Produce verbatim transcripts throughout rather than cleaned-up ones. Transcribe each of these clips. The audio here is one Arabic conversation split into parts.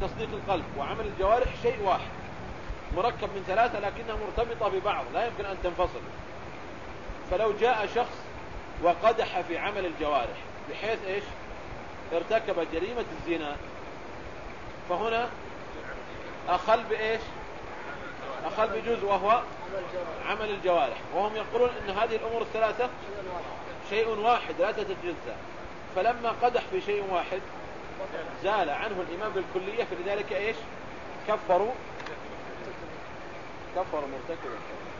وتصديق القلب وعمل الجوارح شيء واحد مركب من ثلاثة لكنها مرتبطة ببعض لا يمكن أن تنفصل. فلو جاء شخص وقدح في عمل الجوارح بحيث إيش ارتكب جريمة الزنا، فهنا أخل بإيش أخل بجزء وهو عمل الجوارح، وهم يقولون إن هذه الأمور الثلاثة شيء واحد لا تتجزأ. فلما قدح في شيء واحد زال عنه الإيمان بالكلية، فلذلك إيش كفروا كفروا مرتكبا.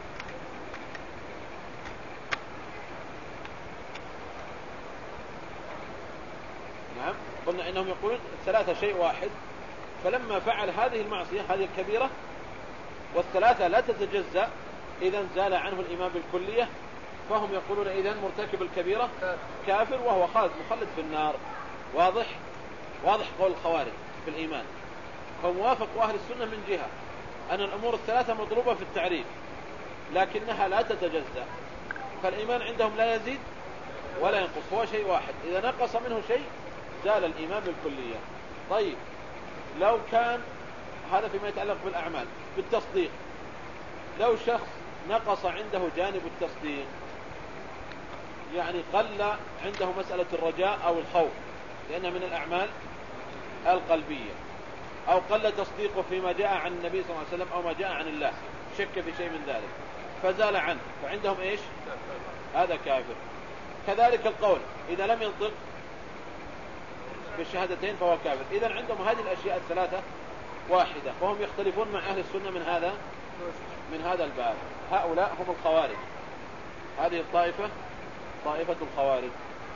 نعم قلنا إنهم يقولون الثلاثة شيء واحد، فلما فعل هذه المعصية هذه الكبيرة والثلاثة لا تتجزأ إذن زال عنه الإيمان بالكلية، فهم يقولون إذن مرتكب الكبيرة كافر وهو خالد مخلد في النار. واضح واضح قول الخوارج في الإيمان. هم وافقوا أهل السنة من جهة أن الأمور الثلاثة مطلوبة في التعريف لكنها لا تتجزأ، فالإيمان عندهم لا يزيد ولا ينقص، هو شيء واحد، إذا نقص منه شيء زال الإيمان بالكلية. طيب لو كان هذا فيما يتعلق بالأعمال. بالتصديق لو شخص نقص عنده جانب التصديق، يعني قل عنده مسألة الرجاء أو الخوف لأنها من الأعمال القلبية، أو قل تصديقه فيما جاء عن النبي صلى الله عليه وسلم أو ما جاء عن الله، شك في شيء من ذلك فزال عنه، فعندهم إيش هذا كافر. كذلك القول إذا لم ينطق بالشهادتين فهو كافر. إذن عندهم هذه الأشياء الثلاثة واحدة، فهم يختلفون مع أهل السنة من هذا من هذا الباب. هؤلاء هم الخوارج، هذه الطائفة طائفة الخوارج.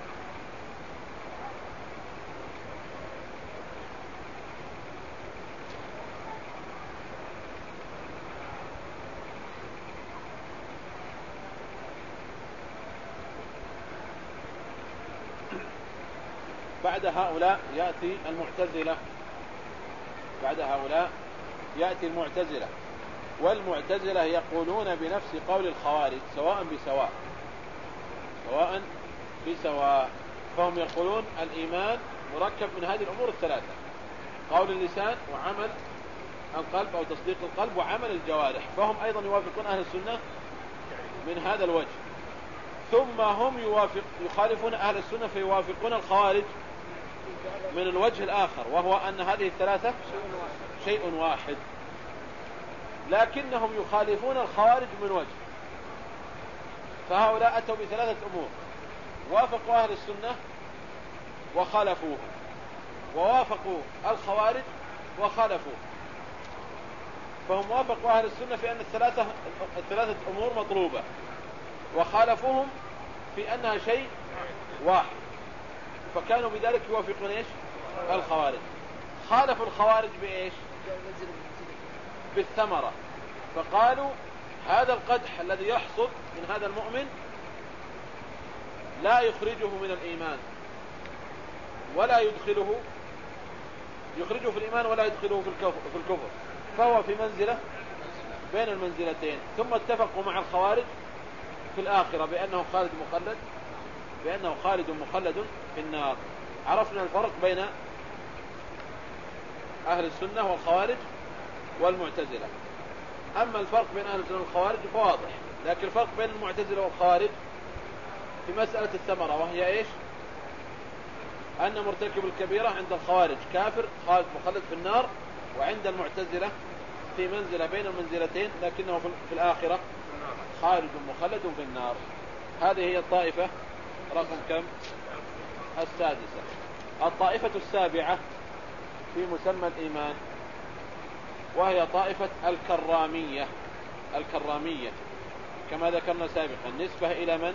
بعد هؤلاء يأتي المعتزلة بعد هؤلاء يأتي المعتزلة والمعتزلة يقولون بنفس قول الخوارج سواء بسواء سواء بسواء فهم يقولون الإيمان مركب من هذه الأمور الثلاثة: قول اللسان وعمل القلب أو تصديق القلب وعمل الجوارح. فهم أيضا يوافقون أهل السنة من هذا الوجه. ثم هم يوافق يخالفون أهل السنة فيوافقون الخوارج من الوجه الآخر، وهو أن هذه الثلاثة شيء واحد، لكنهم يخالفون الخوارج من وجه. فهؤلاء أتوا بثلاثة أمور: وافقوا أهل السنة وخالفوه، ووافقوا الخوارج وخالفوه. فهم وافقوا أهل السنة في أن الثلاثة الثلاثة أمور مطلوبة، وخالفوهم في أنها شيء واحد، فكانوا بذلك يوافقون إيش الخوارج. خالفوا الخوارج بإيش بالثمرة، فقالوا هذا القدح الذي يحصل من هذا المؤمن لا يخرجه من الإيمان ولا يدخله يخرجه في الإيمان ولا يدخله في الكفر، فهو في منزلة بين المنزلتين. ثم اتفقوا مع الخوارج في الآخرة بأنه خالد مخلد بأنه خالد مخلد في النار. عرفنا الفرق بين أهل السنة والخوارج والمعتزلة. أما الفرق بين أهل السنة والخوارج فواضح، لكن الفرق بين المعتزلة والخوارج في مسألة الثمرة، وهي إيش؟ أن مرتكب الكبيرة عند الخوارج كافر خالد مخلد في النار، وعند المعتزلة في منزلة بين المنزلتين لكنه في الآخرة خالد مخلد في النار. هذه هي الطائفة رقم كم؟ السادسة. الطائفة السابعة في مسمى الإيمان، وهي طائفة الكرامية. الكرامية كما ذكرنا سابقا نسبة إلى من؟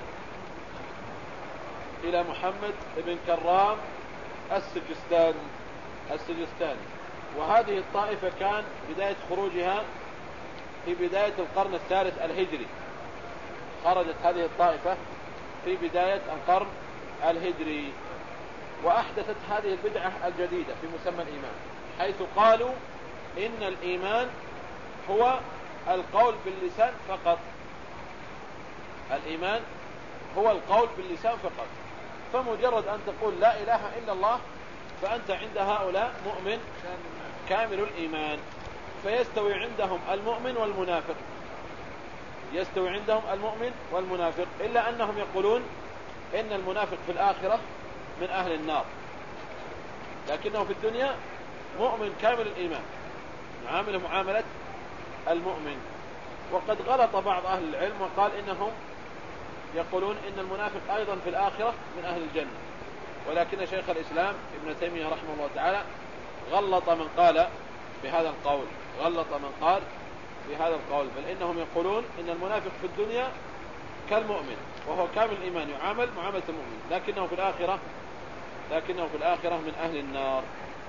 إلى محمد بن كرام السجستاني السجستاني وهذه الطائفة كان بداية خروجها في بداية القرن الثالث الهجري. خرجت هذه الطائفة في بداية القرن الهجري، وأحدثت هذه البدعة الجديدة في مسمى الإيمان، حيث قالوا إن الإيمان هو القول باللسان فقط. الإيمان هو القول باللسان فقط، فمجرد أن تقول لا إله إلا الله فأنت عند هؤلاء مؤمن كامل الإيمان، فيستوي عندهم المؤمن والمنافق، يستوي عندهم المؤمن والمنافق، إلا أنهم يقولون إن المنافق في الآخرة من أهل النار، لكنه في الدنيا مؤمن كامل الإيمان، معامله معاملة المؤمن. وقد غلط بعض أهل العلم وقال إنهم يقولون إن المنافق أيضا في الآخرة من أهل الجنة، ولكن شيخ الإسلام ابن تيمية رحمه الله تعالى غلط من قال بهذا القول، غلط من قال بهذا القول، بل إنهم يقولون إن المنافق في الدنيا كالمؤمن وهو كامل الإيمان، يعامل معاملة المؤمن، لكنه في الآخرة لكنه في الآخرة من أهل النار.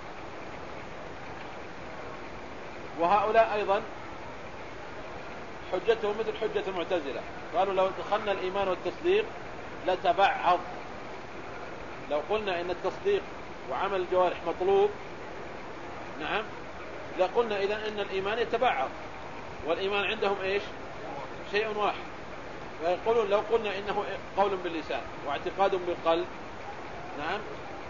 وهؤلاء أيضا حجتهم مثل حجة المعتزلة، قالوا لو دخلنا الإيمان والتصديق لتبعض، لو قلنا إن التصديق وعمل الجوارح مطلوب، نعم، لقلنا إذن إن الإيمان يتبعض، والإيمان عندهم إيش؟ شيء واحد. ويقولون لو قلنا إنه قول باللسان واعتقاد بالقلب، نعم،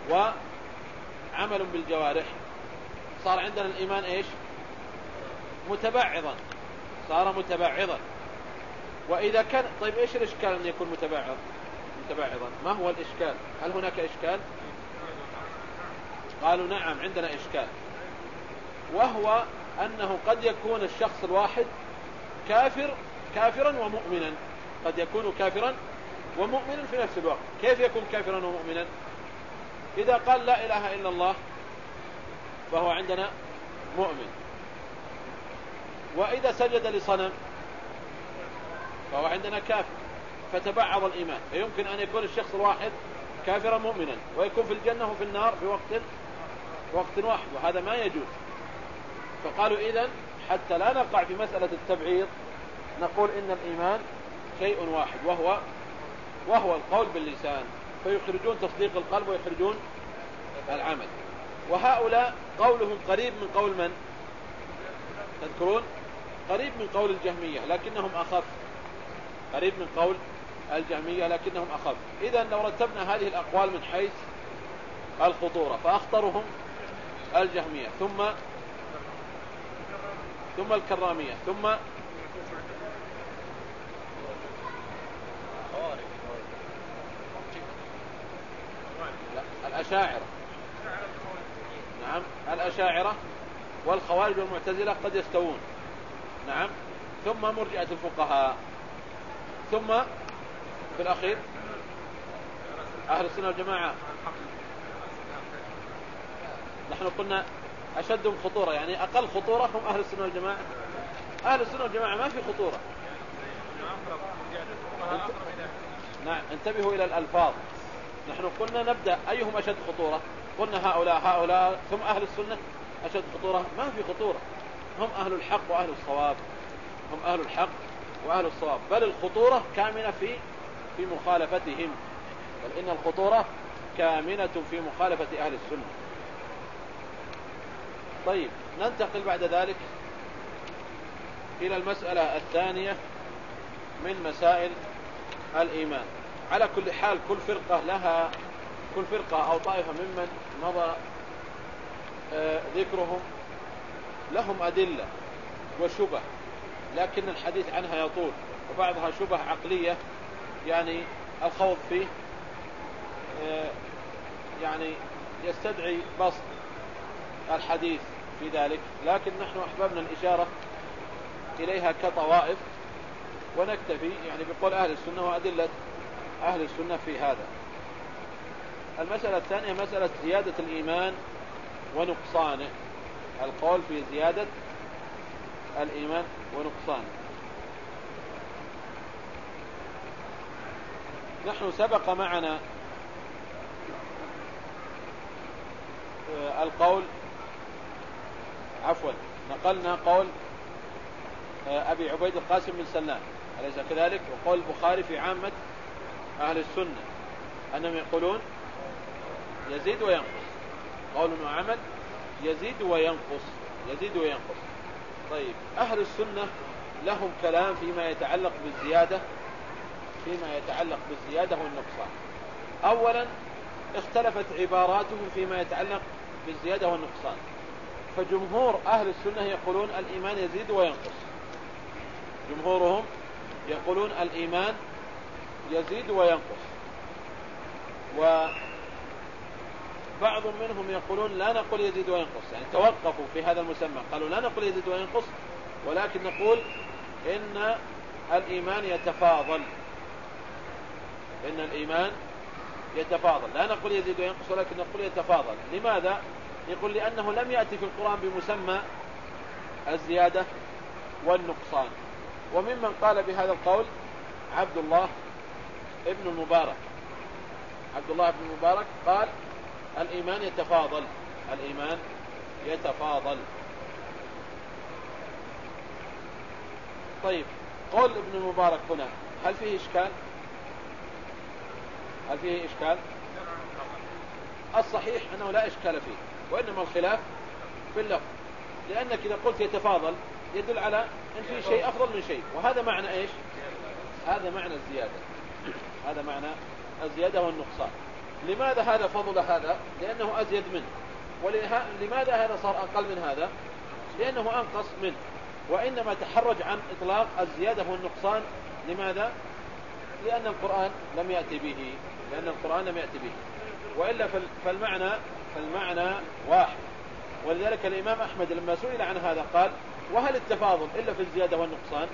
وعمل بالجوارح، صار عندنا الإيمان إيش؟ متبعضا، صار متبعضا. وإذا كان، طيب إيش الإشكال أن يكون متبعض متبعضا؟ ما هو الإشكال؟ هل هناك إشكال؟ قالوا نعم عندنا إشكال، وهو أنه قد يكون الشخص الواحد كافر كافرا ومؤمنا، قد يكون كافرا ومؤمنا في نفس الوقت. كيف يكون كافرا ومؤمنا؟ إذا قال لا إله إلا الله فهو عندنا مؤمن، وإذا سجد لصنم فهو عندنا كافر، فتبعض الإيمان. فيمكن أن يكون الشخص الواحد كافرا مؤمنا ويكون في الجنة وفي النار في وقت وقت واحد، وهذا ما يجوز. فقالوا إذن حتى لا نقع في مسألة التبعيض نقول إن الإيمان شيء واحد، وهو وهو القول باللسان، فيخرجون تصديق القلب ويخرجون العمل. وهؤلاء قولهم قريب من قول من؟ تذكرون؟ قريب من قول الجهمية لكنهم أخف، قريب من قول الجهمية لكنهم أخف. إذن لو رتبنا هذه الأقوال من حيث الخطورة، فأخطرهم الجهمية، ثم ثم الكرامية، ثم لا الأشاعرة، نعم الأشاعرة والخوارج والمعتزلة قد يستوون، نعم، ثم مرجئة الفقهاء، ثم في الأخير أهل السنة والجماعة. نحن قلنا أشدهم خطورة، يعني أقل خطورة هم أهل السنة والجماعة. أهل السنة والجماعة ما في خطورة. نعم، انتبهوا إلى الألفاظ. نحن قلنا نبدأ أيهم أشد خطورة، قلنا هؤلاء هؤلاء ثم أهل السنة أشد خطورة. ما في خطورة، هم أهل الحق وأهل الصواب، هم أهل الحق وأهل الصواب، بل الخطورة كامنة في في مخالفتهم، بل إن الخطورة كامنة في مخالفة أهل السنة. طيب، ننتقل بعد ذلك إلى المسألة الثانية من مسائل الإيمان. على كل حال كل فرقة لها كل فرقة أو طائفة ممن مضى آه ذكرهم لهم أدلة وشبه، لكن الحديث عنها يطول، وبعضها شبه عقلية يعني الخوض فيه آه يعني يستدعي بسط الحديث في ذلك، لكن نحن أحببنا الإشارة إليها كطوائف ونكتفي يعني بقول أهل السنة وأدلة أهل السنة في هذا. المسألة الثانية مسألة زيادة الإيمان ونقصانه، القول في زيادة الإيمان ونقصانه. نحن سبق معنا القول عفوا نقلنا قول أبي عبيد القاسم بن سلام أليس كذلك، وقول البخاري في عامة أهل السنة أنهم يقولون يزيد وينقص، قول وعمل يزيد وينقص يزيد وينقص. طيب، أهل السنة لهم كلام فيما يتعلق بالزيادة فيما يتعلق بالزيادة والنقصان. أولا اختلفت عباراتهم فيما يتعلق بالزيادة والنقصان، فجمهور أهل السنة يقولون الإيمان يزيد وينقص. جمهورهم يقولون الإيمان يزيد وينقص، وبعض منهم يقولون لا نقول يزيد وينقص، يعني توقفوا في هذا المسمى، قالوا لا نقول يزيد وينقص، ولكن نقول إن الإيمان يتفاضل، إن الإيمان يتفاضل، لا نقول يزيد وينقص ولكن نقول يتفاضل. لماذا؟ يقول لأنه لم يأتي في القرآن بمسمى الزيادة والنقصان. وممن قال بهذا القول عبد الله ابن المبارك. عبد الله بن المبارك قال الإيمان يتفاضل، الإيمان يتفاضل. طيب، قول ابن المبارك هنا هل فيه إشكال؟ هل فيه إشكال؟ الصحيح أنه لا إشكال فيه، وإنما الخلاف في اللفظ، لأنك إذا قلت يتفاضل يدل على أن في شيء أفضل من شيء، وهذا معنى إيش؟ هذا معنى الزيادة، هذا معنى الزيادة والنقصان. لماذا هذا فضل هذا؟ لأنه أزيد منه. ولماذا هذا صار أقل من هذا؟ لأنه أنقص منه. وإنما تحرج عن إطلاق الزيادة والنقصان. لماذا؟ لأن القرآن لم يأتي به، لأن القرآن لم يأتي به، وإلا فالمعنى فالمعنى واحد. ولذلك الإمام أحمد لما سئل عن هذا قال وهل التفاضل إلا في الزيادة والنقصان؟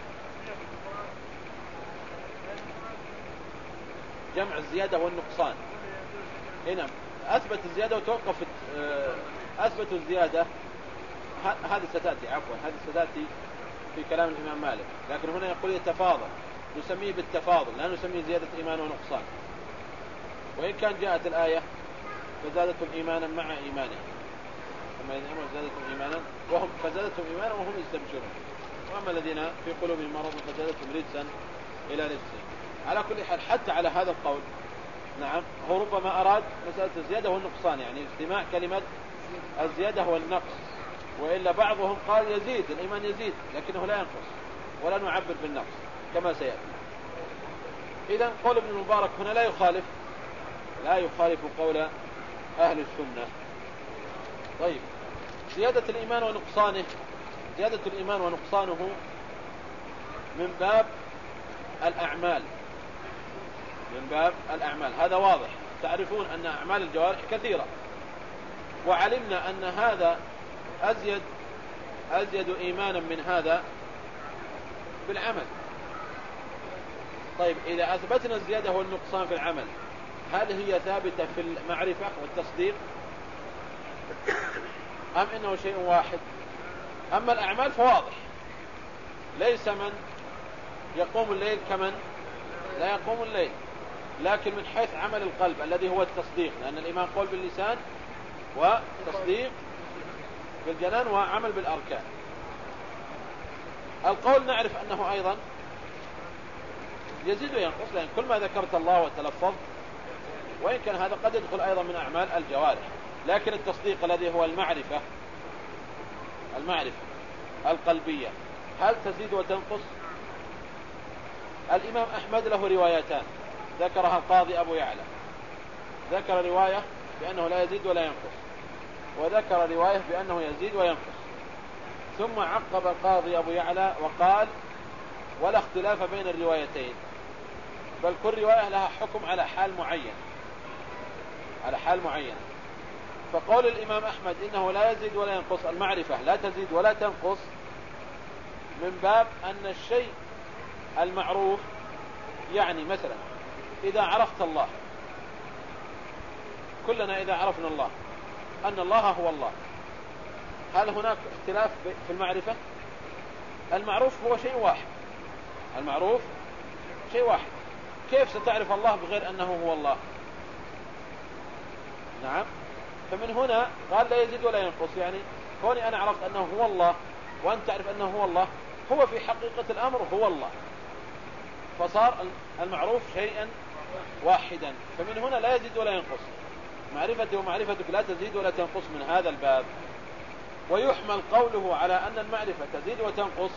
جمع الزيادة والنقصان. هنا أثبت الزيادة وتوقف، أثبت الزيادة، هذه ستأتي عفوا هذه ستأتي في كلام الإمام مالك، لكن هنا يقول يتفاضل، نسميه بالتفاضل، لا نسميه زيادة إيمان ونقصان. وإن كان جاءت الآية فزادتهم إيمانا مع إيمانهم، أما إذا أمر زادتهم إيمانا وهم فزادتهم إيمانا وهم يستبشرون، وأما الذين في قلوبهم مرض فزادتهم رجسا إلى رجسهم. على كل حال حتى على هذا القول نعم هو ربما أراد مسألة الزيادة والنقصان، يعني اجتماع كلمة الزيادة والنقص، وإلا بعضهم قال يزيد، الإيمان يزيد لكنه لا ينقص، ولا نعبر بالنقص كما سيأتي. إذن قول ابن المبارك هنا لا يخالف لا يخالف قول أهل السنة. طيب، زيادة الإيمان ونقصانه، زيادة الإيمان ونقصانه من باب الأعمال، من باب الأعمال، هذا واضح. تعرفون أن أعمال الجوارح كثيرة، وعلمنا أن هذا أزيد أزيد إيمانا من هذا بالعمل. طيب، إذا أثبتنا الزيادة والنقصان في العمل هل هي ثابتة في المعرفة والتصديق أم إنه شيء واحد؟ أما الأعمال فواضح، ليس من يقوم الليل كمن لا يقوم الليل، لكن من حيث عمل القلب الذي هو التصديق، لأن الإيمان قول باللسان وتصديق بالجنان وعمل بالأركان. القول نعرف أنه أيضا يزيد وينقص، لأن كل ما ذكرت الله وتلفظ، وإن كان هذا قد يدخل أيضا من أعمال الجوارح، لكن التصديق الذي هو المعرفة المعرفة القلبية هل تزيد وتنقص؟ الإمام أحمد له روايتان ذكرها القاضي أبو يعلى، ذكر رواية بأنه لا يزيد ولا ينقص، وذكر رواية بأنه يزيد وينقص. ثم عقب القاضي أبو يعلى وقال ولا اختلاف بين الروايتين، بل كل رواية لها حكم على حال معين، على حال معين. فقول الإمام أحمد إنه لا يزيد ولا ينقص، المعرفة لا تزيد ولا تنقص، من باب أن الشيء المعروف، يعني مثلا إذا عرفت الله، كلنا إذا عرفنا الله أن الله هو الله، هل هناك اختلاف في المعرفة؟ المعروف هو شيء واحد، المعروف شيء واحد، كيف ستعرف الله بغير أنه هو الله؟ نعم. فمن هنا قال لا يزيد ولا ينقص، يعني كوني أنا عرفت أنه هو الله وأنت تعرف أنه هو الله، هو في حقيقة الأمر هو الله، فصار المعروف شيئا واحدا. فمن هنا لا يزيد ولا ينقص، معرفتي ومعرفتك لا تزيد ولا تنقص من هذا الباب. ويحمل قوله على أن المعرفة تزيد وتنقص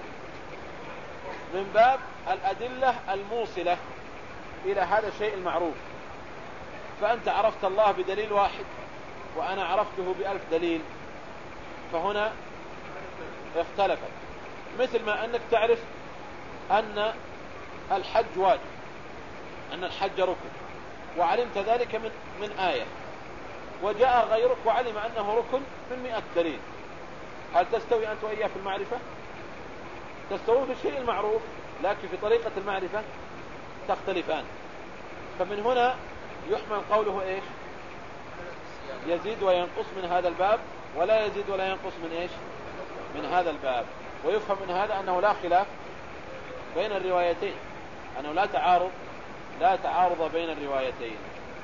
من باب الأدلة الموصلة إلى هذا الشيء المعروف. فأنت عرفت الله بدليل واحد وأنا عرفته بألف دليل، فهنا اختلفت. مثل ما أنك تعرف أن الحج واجب، أن الحج ركن، وعلمت ذلك من, من آية، وجاء غيرك وعلم أنه ركن من مئة دليل، هل تستوي أنت وإياه في المعرفة؟ تستوي في الشيء المعروف، لكن في طريقة المعرفة تختلفان. فمن هنا يحمل قوله إيش؟ يزيد وينقص من هذا الباب، ولا يزيد ولا ينقص من إيش؟ من هذا الباب. ويفهم من هذا أنه لا خلاف بين الروايتين، أنه لا تعارض لا تعارض بين الروايتين.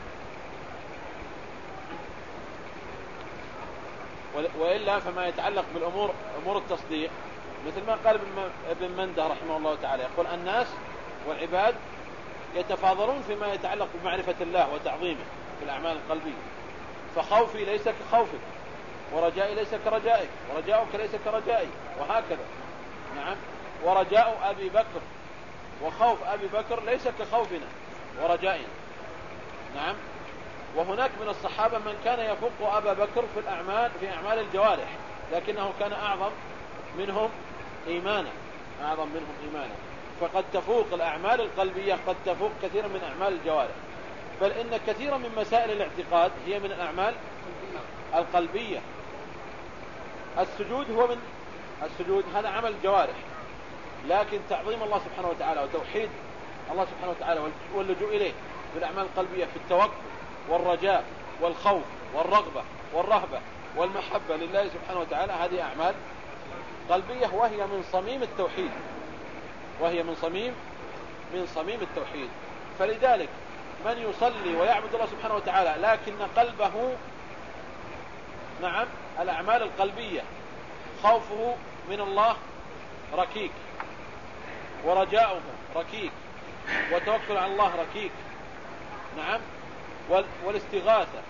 وإلا فما يتعلق بالأمور أمور التصديق، مثل ما قال ابن منده رحمه الله تعالى، يقول الناس والعباد يتفاضلون فيما يتعلق بمعرفة الله وتعظيمه في الأعمال القلبية، فخوفي ليس كخوفك، ورجائي ليس كرجائك، ورجاؤك ليس كرجائي، وهكذا. نعم. ورجاء أبي بكر وخوف أبي بكر ليس كخوفنا ورجائنا. نعم. وهناك من الصحابة من كان يفوق أبا بكر في الأعمال في أعمال الجوارح، لكنه كان أعظم منهم إيمانا أعظم منهم إيمانا. فقد تفوق الأعمال القلبية، قد تفوق كثيرا من أعمال الجوارح، بل إن كثيرا من مسائل الاعتقاد هي من الأعمال القلبية. السجود هو من السجود هذا عمل الجوارح، لكن تعظيم الله سبحانه وتعالى وتوحيد الله سبحانه وتعالى واللجوء إليه في الأعمال القلبية، في التوكل والرجاء والخوف والرغبة والرهبة والمحبة لله سبحانه وتعالى، هذه أعمال قلبية، وهي من صميم التوحيد وهي من صميم من صميم التوحيد. فلذلك من يصلي ويعبد الله سبحانه وتعالى لكن قلبه، نعم، الأعمال القلبية خوفه من الله ركيك، ورجاؤه ركيك، وتوكل على الله ركيك، نعم، والاستغاثة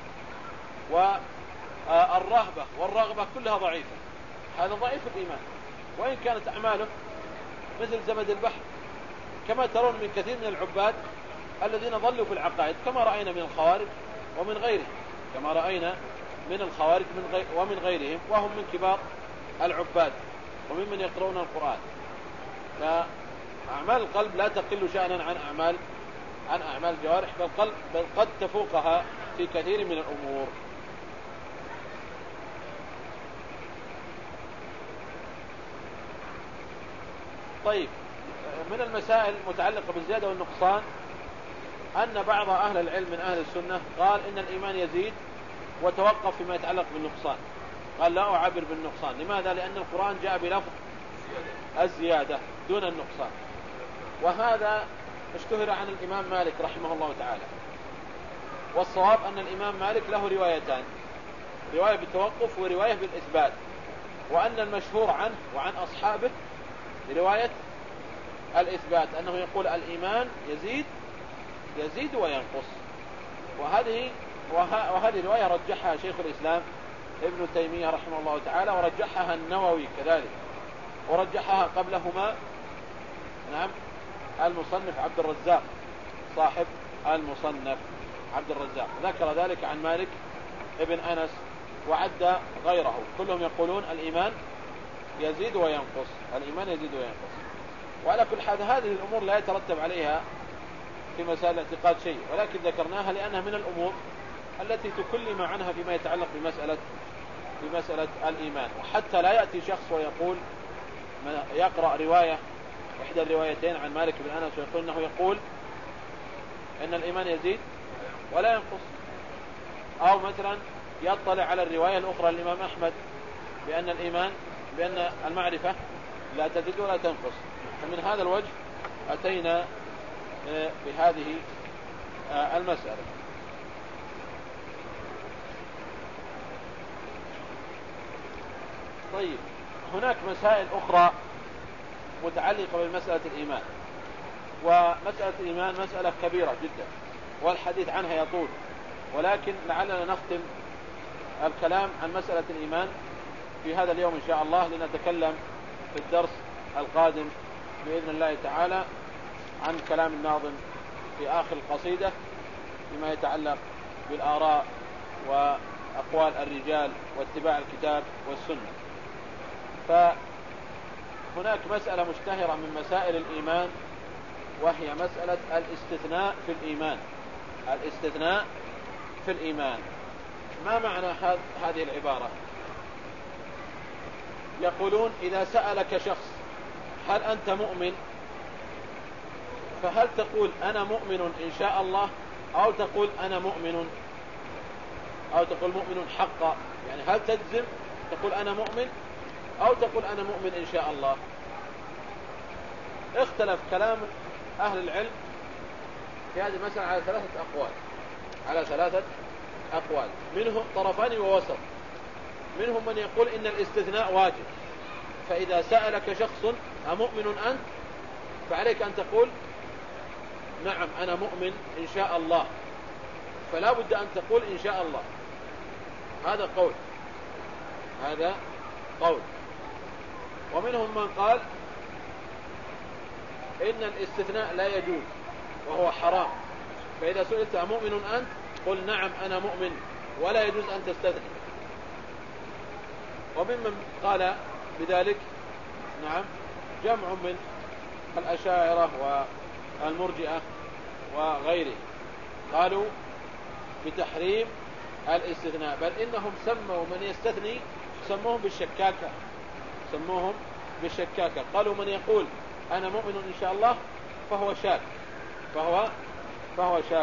والرهبة والرغبة كلها ضعيفة، هذا ضعيف الإيمان. وإن كانت أعماله مثل زبد البحر، كما ترون من كثير من العباد الذين ظلوا في العقائد، كما رأينا من الخوارج ومن غيرهم كما رأينا من الخوارج من غير ومن غيرهم، وهم من كبار العباد وممن يقرؤون القرآن. فأعمال القلب لا تقل شأنا عن أعمال عن أعمال الجوارح، بل, قلب بل قد تفوقها في كثير من الأمور. طيب، من المسائل المتعلقة بالزيادة والنقصان أن بعض أهل العلم من أهل السنة قال إن الإيمان يزيد وتوقف فيما يتعلق بالنقصان، قال لا أعبر بالنقصان. لماذا؟ لأن القرآن جاء بلفظ الزيادة دون النقصان، وهذا اشتهر عن الإمام مالك رحمه الله تعالى. والصواب أن الإمام مالك له روايتان، رواية بالتوقف ورواية بالإثبات، وأن المشهور عنه وعن أصحابه رواية الإثبات، أنه يقول الإيمان يزيد يزيد وينقص. وهذه وهذه رواية رجحها شيخ الإسلام ابن تيمية رحمه الله تعالى، ورجحها النووي كذلك، ورجحها قبلهما نعم المصنف عبد الرزاق صاحب المصنف عبد الرزاق، ذكر ذلك عن مالك ابن أنس وعد غيره، كلهم يقولون الإيمان يزيد وينقص الإيمان يزيد وينقص. وعلى كل حال هذه الأمور لا يترتب عليها في مسائل الاعتقاد شيء، ولكن ذكرناها لأنها من الأمور التي تكلم عنها فيما يتعلق بمسألة بمسألة الإيمان. وحتى لا يأتي شخص ويقول يقرأ رواية إحدى الروايتين عن مالك بن أنس ويقول إنه يقول إن الإيمان يزيد ولا ينقص، أو مثلا يطلع على الرواية الأخرى للإمام أحمد بأن الإيمان بأن المعرفة لا تزيد ولا تنقص. فمن هذا الوجه أتينا بهذه المسألة. طيب، هناك مسائل أخرى متعلقة بمسألة الإيمان، ومسألة الإيمان مسألة كبيرة جدا والحديث عنها يطول، ولكن لعلنا نختم الكلام عن مسألة الإيمان في هذا اليوم إن شاء الله، لنتكلم في الدرس القادم بإذن الله تعالى عن كلام الناظم في آخر القصيدة فيما يتعلق بالآراء أقوال الرجال واتباع الكتاب والسنة. فهناك مسألة مشتهرة من مسائل الإيمان، وهي مسألة الاستثناء في الإيمان. الاستثناء في الإيمان، ما معنى هذه العبارة؟ يقولون إذا سألك شخص هل أنت مؤمن، فهل تقول أنا مؤمن إن شاء الله، أو تقول أنا مؤمن، أو تقول مؤمن حقا؟ يعني هل تجزم تقول أنا مؤمن، أو تقول أنا مؤمن إن شاء الله؟ اختلف كلام أهل العلم في هذه المسألة على ثلاثة أقوال على ثلاثة أقوال منهم طرفان ووسط. منهم من يقول إن الاستثناء واجب، فإذا سألك شخص أمؤمن أنت، فعليك أن تقول نعم أنا مؤمن إن شاء الله، فلا بد أن تقول إن شاء الله. هذا قول هذا قول ومنهم من قال إن الاستثناء لا يجوز وهو حرام، فإذا سئلت أمؤمن أنت قل نعم أنا مؤمن، ولا يجوز أن تستثني. وممن قال بذلك نعم جمع من الأشاعرة والمرجئة وغيره، قالوا بتحريم الاستثناء، بل إنهم سموا من يستثني سموهم بالشكاكة سموهم بالشكاكة قالوا من يقول أنا مؤمن إن شاء الله فهو شاك فهو فهو شاك.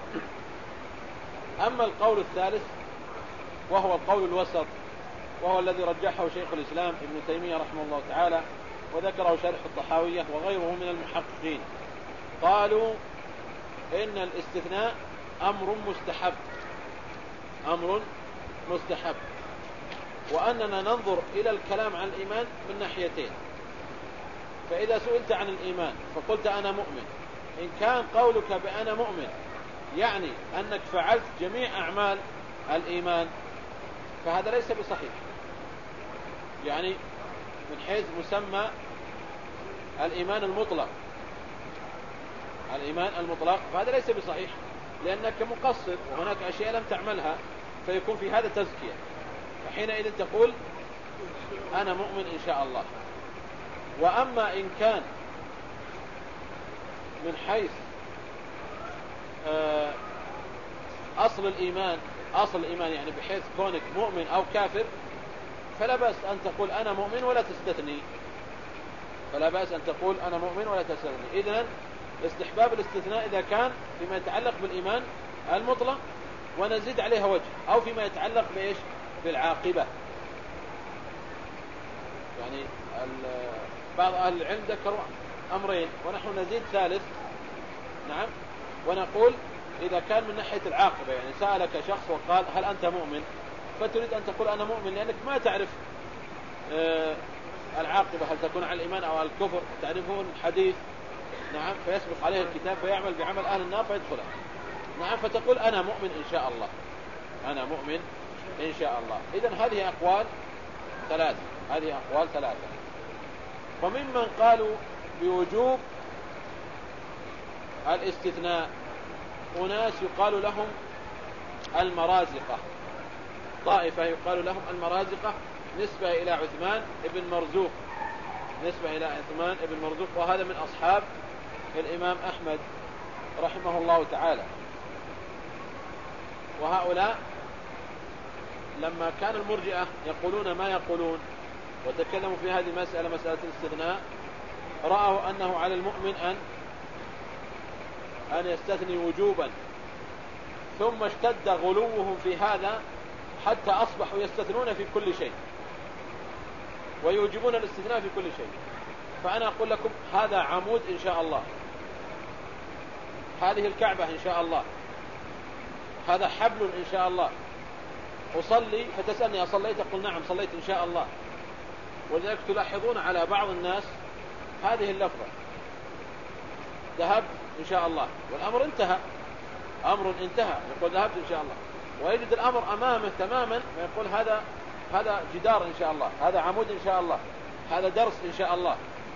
أما القول الثالث وهو القول الوسط، وهو الذي رجحه شيخ الإسلام ابن تيمية رحمه الله تعالى، وذكره شارح الطحاوية وغيره من المحققين، قالوا إن الاستثناء أمر مستحب أمر مستحب وأننا ننظر إلى الكلام عن الإيمان من ناحيتين. فإذا سئلت عن الإيمان فقلت أنا مؤمن، إن كان قولك بأنا مؤمن يعني أنك فعلت جميع أعمال الإيمان فهذا ليس بصحيح، يعني من حيث مسمى الإيمان المطلق الإيمان المطلق فهذا ليس بصحيح، لأنك مقصر وهناك أشياء لم تعملها فيكون في هذا تزكية، فحينئذ تقول أنا مؤمن إن شاء الله. وأما إن كان من حيث أصل الإيمان أصل الإيمان يعني بحيث كونك مؤمن أو كافر، فلا بأس أن تقول أنا مؤمن ولا تستثني فلا بأس أن تقول أنا مؤمن ولا تستثني. إذن استحباب الاستثناء إذا كان فيما يتعلق بالإيمان المطلق ونزيد عليها وجه، أو فيما يتعلق بإيش بالعاقبة. يعني بعض أهل العلم ذكروا أمرين ونحن نزيد ثالث، نعم، ونقول إذا كان من ناحية العاقبة، يعني سألك شخص وقال هل أنت مؤمن، فتريد أن تقول أنا مؤمن لأنك ما تعرف آه العاقبة هل تكون على الإيمان أو على الكفر، تعرفون الحديث، نعم، فيسبق عليه الكتاب فيعمل بعمل أهل النار فيدخلها، نعم، فتقول أنا مؤمن إن شاء الله أنا مؤمن إن شاء الله. إذن هذه أقوال ثلاثة هذه أقوال ثلاثة وممن قالوا بوجوب الاستثناء أناس يقال لهم المرازقة، طائفة يقال لهم المرازقة نسبة إلى عثمان ابن مرزوق نسبة إلى عثمان ابن مرزوق وهذا من أصحاب الإمام أحمد رحمه الله تعالى. وهؤلاء لما كان المرجئة يقولون ما يقولون وتكلموا في هذه المسألة مسألة الاستثناء، رأوا أنه على المؤمن أن أن يستثني وجوبا، ثم اشتد غلوهم في هذا حتى أصبحوا يستثنون في كل شيء ويوجبون الاستثناء في كل شيء. فأنا أقول لكم هذا عمود إن شاء الله، هذه الكعبة إن شاء الله، هذا حبل إن شاء الله، أصلي فتسألني أصليت أقول نعم صليت إن شاء الله. ولذلك تلاحظون على بعض الناس هذه اللفظة ذهبت إن شاء الله والأمر انتهى أمر انتهى يقول ذهبت إن شاء الله، ويجد الأمر أمامه تماما ويقول هذا هذا جدار إن شاء الله، هذا عمود إن شاء الله، هذا درس إن شاء الله.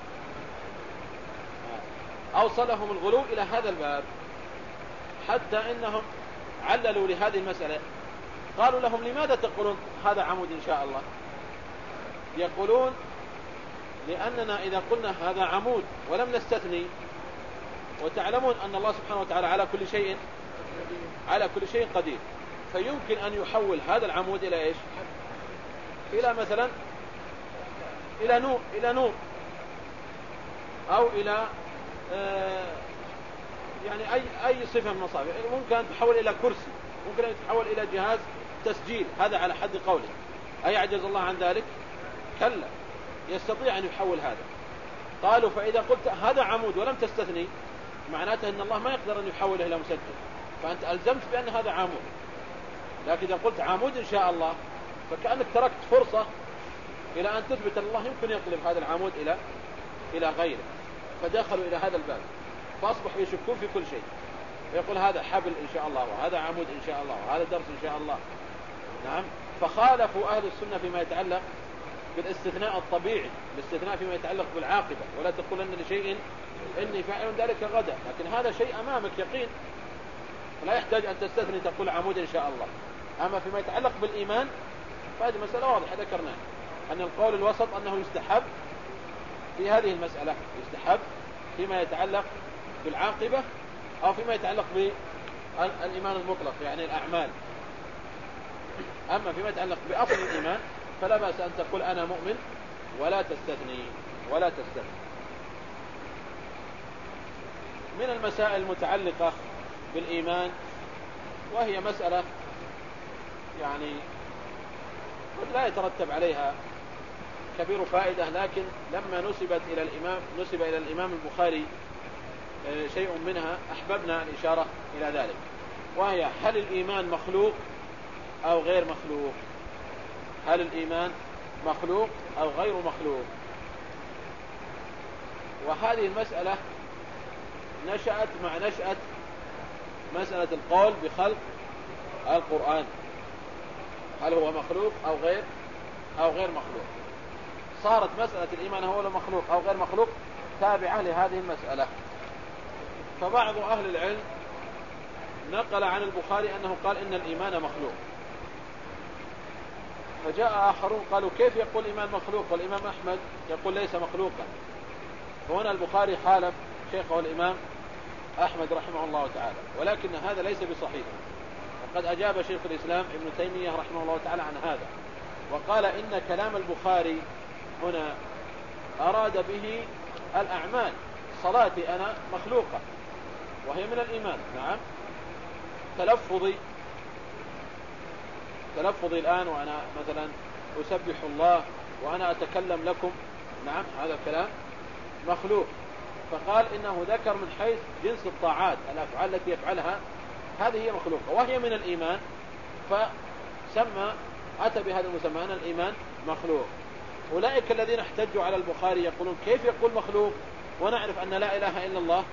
أوصلهم الغلو إلى هذا الباب حتى إنهم عللوا لهذه المسألة قالوا لهم لماذا تقولون هذا عمود إن شاء الله؟ يقولون لأننا إذا قلنا هذا عمود ولم نستثني، وتعلمون أن الله سبحانه وتعالى على كل شيء على كل شيء قدير، فيمكن أن يحول هذا العمود إلى إيش؟ إلى مثلا إلى نور إلى نور أو إلى آه يعني أي أي صفة من الصفات. ممكن أن تحول إلى كرسي، ممكن أن تحول إلى جهاز تسجيل، هذا على حد قوله. أيعجز الله عن ذلك؟ كلا، يستطيع أن يحول هذا. قالوا فإذا قلت هذا عمود ولم تستثني معناته أن الله ما يقدر أن يحوله إلى مسجل، فأنت ألزمت بأن هذا عمود. لكن إذا قلت عمود إن شاء الله فكأنك تركت فرصة إلى أن تثبت أن الله يمكن يقلب هذا العمود إلى إلى غيره، فدخلوا إلى هذا الباب فأصبحوا يشكون في كل شيء، ويقول هذا حبل إن شاء الله، وهذا عمود إن شاء الله، وهذا درس إن شاء الله. نعم، فخالفوا أهل السنة فيما يتعلق بالاستثناء الطبيعي، الاستثناء فيما يتعلق بالعاقبة. ولا تقولن لشيء إني فاعل ذلك غدا، لكن هذا شيء أمامك يقين، لا يحتاج أن تستثني تقول عمود إن شاء الله. أما فيما يتعلق بالإيمان فهذه مسألة واضحة ذكرناها، أن القول الوسط أنه يستحب في هذه المسألة، يستحب فيما يتعلق بالعاقبة أو فيما يتعلق بالإيمان المطلق يعني الأعمال. أما فيما يتعلق بأصل الإيمان فلا بأس أن تقول أنا مؤمن ولا تستثني ولا تستثني. من المسائل المتعلقة بالإيمان، وهي مسألة يعني قد لا يترتب عليها كبير فائدة، لكن لما نسبت إلى الإمام نسب إلى الإمام البخاري شيء منها أحببنا الإشارة إلى ذلك، وهي هل الإيمان مخلوق أو غير مخلوق؟ هل الإيمان مخلوق أو غير مخلوق؟ وهذه المسألة نشأت مع نشأة مسألة القول بخلق القرآن، هل هو مخلوق أو غير أو غير مخلوق. صارت مسألة الإيمان هو مخلوق أو غير مخلوق تابعة لهذه المسألة. فبعض أهل العلم نقل عن البخاري أنه قال إن الإيمان مخلوق، فجاء آخرون قالوا كيف يقول الإيمان مخلوق والإمام أحمد يقول ليس مخلوقا. فهنا البخاري خالف شيخه الإمام أحمد رحمه الله تعالى، ولكن هذا ليس بصحيح. وقد أجاب شيخ الإسلام ابن تيمية رحمه الله تعالى عن هذا، وقال إن كلام البخاري هنا أراد به الأعمال، صلاتي أنا مخلوقة وهي من الإيمان. نعم، تلفظي تلفظي الآن وأنا مثلا أسبح الله وأنا أتكلم لكم، نعم هذا الكلام مخلوق. فقال إنه ذكر من حيث جنس الطاعات، الأفعال التي يفعلها هذه هي مخلوقة وهي من الإيمان، فسمى أتى بهذا المسمى أن الإيمان مخلوق. أولئك الذين احتجوا على البخاري يقولون كيف يقول مخلوق ونعرف أن لا إله إلا الله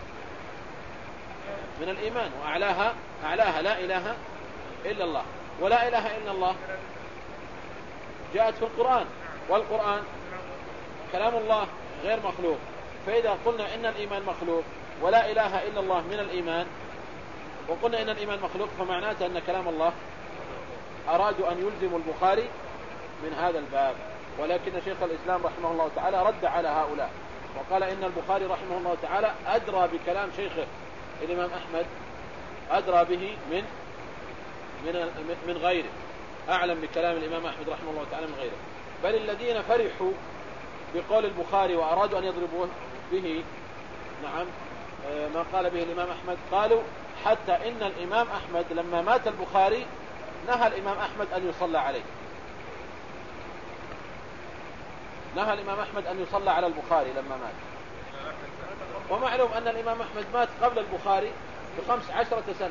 من الإيمان، وأعلاها أعلاها لا إله إلا الله، ولا إله إلا الله جاءت في القرآن، والقرآن كلام الله غير مخلوق. فإذا قلنا إن الإيمان مخلوق ولا إله إلا الله من الإيمان، وقلنا إن الإيمان مخلوق، فمعناته أن كلام الله أرادوا أن يلزموا البخاري من هذا الباب. ولكن شيخ الإسلام رحمه الله تعالى رد على هؤلاء وقال إن البخاري رحمه الله تعالى أدرى بكلام شيخه الإمام أحمد، أدرى به من من من غيره، أعلم بكلام الإمام أحمد رحمه الله تعالى من غيره. بل الذين فرحوا بقول البخاري وأرادوا أن يضربوا به، نعم ما قال به الإمام أحمد، قالوا حتى إن الإمام أحمد لما مات البخاري نهى الإمام أحمد أن يصلى عليه، نهى الإمام أحمد أن يصلى على البخاري لما مات. ومعلوم أن الإمام أحمد مات قبل البخاري بخمس عشرة سنة،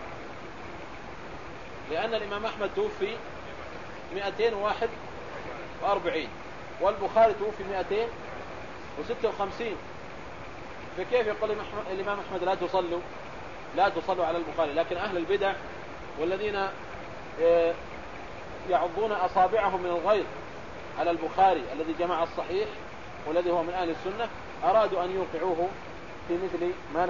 لأن الإمام أحمد توفي مئتين وواحد وأربعين والبخاري توفي مئتين وستة وخمسين. فكيف يقول الإمام أحمد لا تصلوا لا تصلوا على البخاري؟ لكن أهل البدع والذين يعضون أصابعهم من الغيظ على البخاري الذي جمع الصحيح والذي هو من أهل السنة أرادوا أن يوقعوه في مثل ما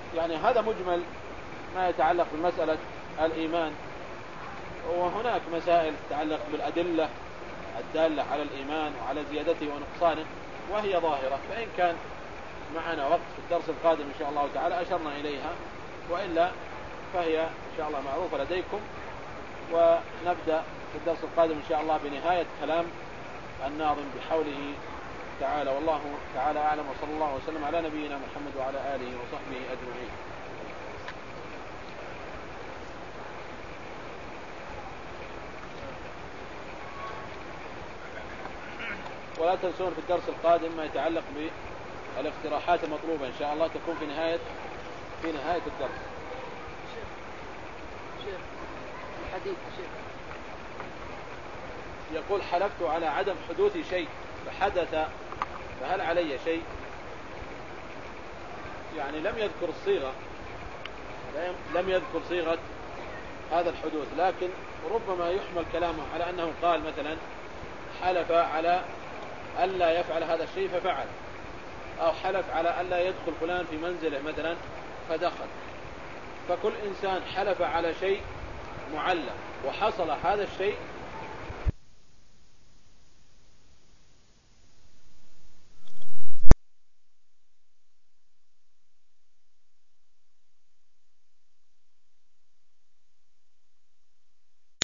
يعني هذا مجمل ما يتعلق بمسألة الإيمان. وهناك مسائل تتعلق بالأدلة الدالة على الإيمان وعلى زيادته ونقصانه وهي ظاهرة، فإن كان معنا وقت في الدرس القادم إن شاء الله تعالى أشرنا إليها، وإلا فهي إن شاء الله معروفة لديكم. ونبدأ في الدرس القادم إن شاء الله بنهاية كلام الناظم بحوله تعالى. والله تعالى أعلم، وصلى الله وسلم على نبينا محمد وعلى آله وصحبه أجمعين. ولا تنسون في الدرس القادم ما يتعلق بالاقتراحات المطلوبة إن شاء الله تكون في نهاية في نهاية الدرس. شيخ شيخ الحديث شيخ يقول حلفت على عدم حدوث شيء فحدث فهل علي شيء؟ يعني لم يذكر الصيغة، لم يذكر صيغة هذا الحدوث، لكن ربما يحمل كلامه على أنه قال مثلا حلف على ألا يفعل هذا الشيء ففعل، أو حلف على ألا يدخل فلان في منزله مثلا فدخل. فكل إنسان حلف على شيء معلق وحصل هذا الشيء